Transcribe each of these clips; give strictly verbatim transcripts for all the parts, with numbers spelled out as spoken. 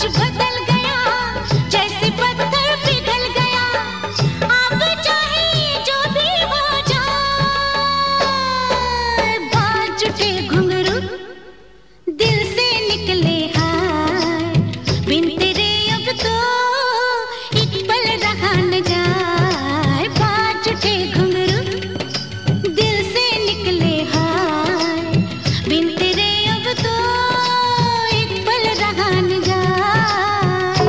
कुछ बदल गया, जैसे पत्थर पिघल गया। अब चाहे जो भी हो जाए, बाज उठे घुंघरू दिल से निकले हाय। बिन तेरे अब तो एक पल रहा न जाए। बाज उठे घुंघरू दिल से निकले हाय। बिन तेरे अब तो एक पल रहा न जाए।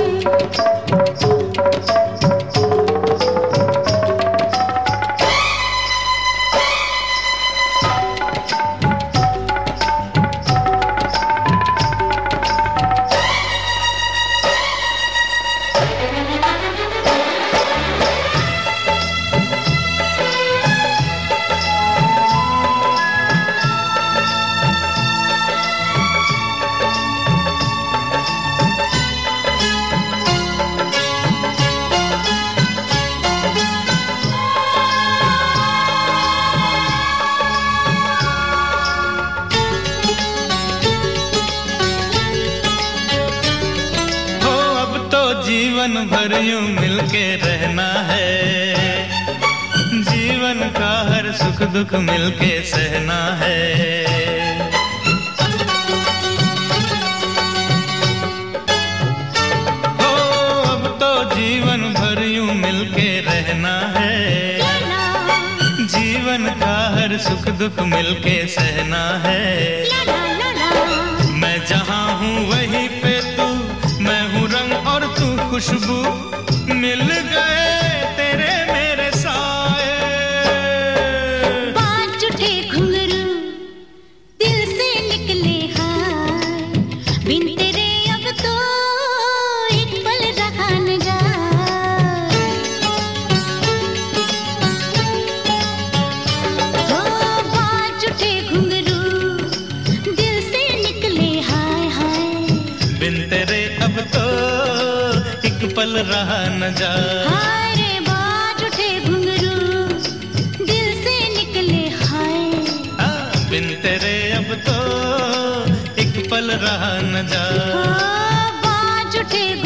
जीवन भर यूं मिलके रहना है, जीवन का हर सुख दुख मिलके सहना है। हो अब तो जीवन भर यूं मिलके रहना है, जीवन का हर सुख दुख मिलके सहना है। मैं जहाँ हूँ वहीं पे तू, मैं हूँ रंग और तू खुशबू, मिल गए तेरे मेरे साए। बाज उठे घुंघरू दिल से निकले हाय। बिन तेरे अब तो एक पल रहा न जाए। हो बाज उठे घुंघरू दिल से निकले हाय हाय। बिन तेरे अब तो एक पल रहा न जाए। हाय रे बाज उठे घुंघरू दिल से निकले हाय। हाँ, बिन तेरे अब तो एक पल रहा न जाए। हो बाज उठे